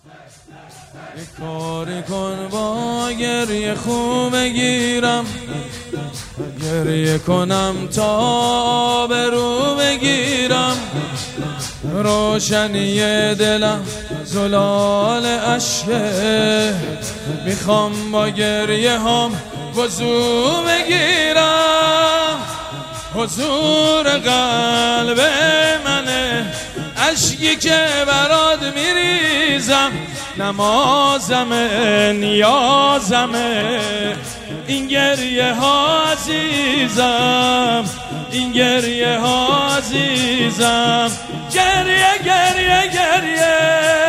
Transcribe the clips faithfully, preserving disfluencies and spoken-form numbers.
یک کاری کن با گریه خوب بگیرم، گریه کنم تا به رو بگیرم، روشنی دلم زلال عشقه، میخوام با گریه هم وضو بگیرم، حضور قلب منه اشکی که برات میریزم، نمازمه نیازمه این گریه ها عزیزم، این گریه ها عزیزم، گریه گریه گریه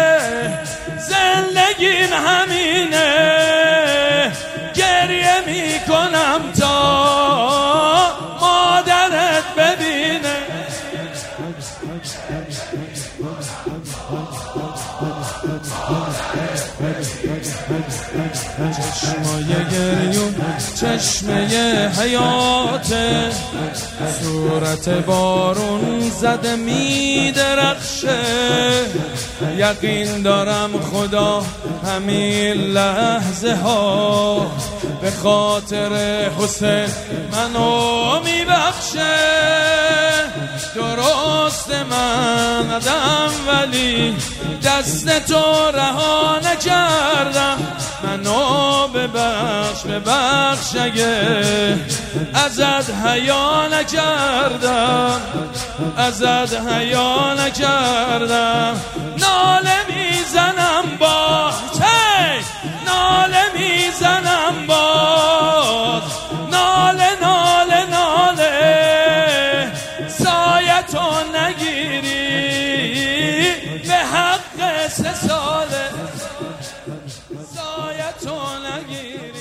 زندگیم همینه، گریه میکنم تا مادرت ببینه. چشمای گریون چشمه حیاته، صورت بارون زده می درخشه، یقین دارم خدا همین لحظه ها به خاطر حسین منو می بخشه. درست من ندم ولی دست تو رها نکردم، منو ببخش ببخش اگه ازت حیا نکردم، ازت حیا نکردم. ناله میزنم باز، ناله میزنم باز، ناله ناله ناله سایه تو نگیری به حق سه ساله، سایه تو نگیری.